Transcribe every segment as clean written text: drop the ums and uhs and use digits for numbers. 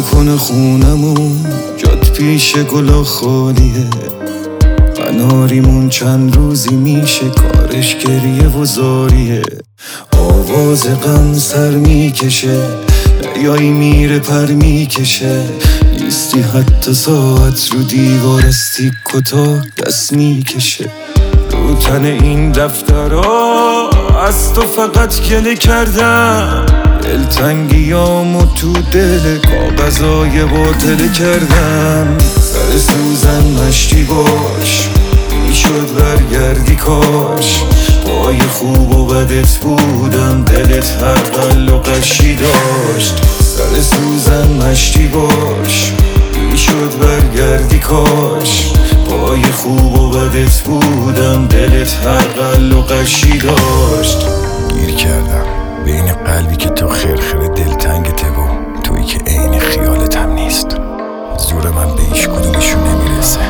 نکنه خونمون جاد پیش گلا خالیه. قناریمون چند روزی میشه کارش گریه و زاریه. آواز غم سر میکشه، دریایی میره پر میکشه. نیستی حتی ساعت رو دیوار استیک کتا دست میکشه. رو تن این دفترها از تو فقط گله کردم. دلتنگیامو تو دل کاغذای باطله کردم. سر سوزن مشتی باش، میشد برگردی کاش. پای خوب و بدت بودم، دلت هر قل و قشی داشت. سر سوزن مشتی باش، میشد برگردی کاش. پای خوب و بدت بودم، دلت هر قل و قشی داشت. گیر کردم بین قلبی که تو خرخره دلتنگته و تویی که عین خیالت هم نیست. زور من به هیچ کدومشون نمیرسه.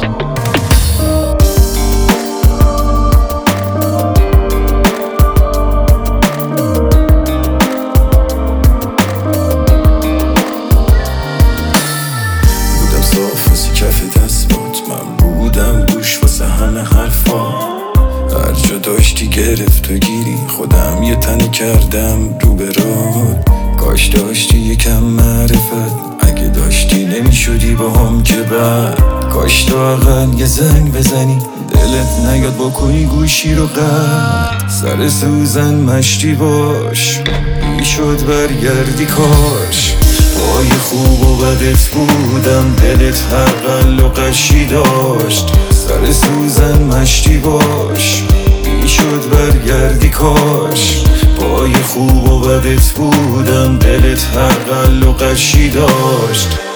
بودم صاف واسه کف دستات، من بودم گوش واسه همه حرفا. هر جا داشتی گرفت و گیری، خودم یه تنی کردم رو به راه. کاش داشتی یکم معرفت، اگه داشتی نمیشدی با هم که بعد. کاش تو اقل یه زنگ بزنی، دلت نیاد با کنی گوشی رو قد. سر سوزن مشتی باش، میشد برگردی کاش. پای خوب و بدت بودم، دلت هر قل و قشی داشت. سر سوزن مشتی باش، میشد برگردی کاش. پای خوب و بدت بودم، دلت هر قل و قشی داشت.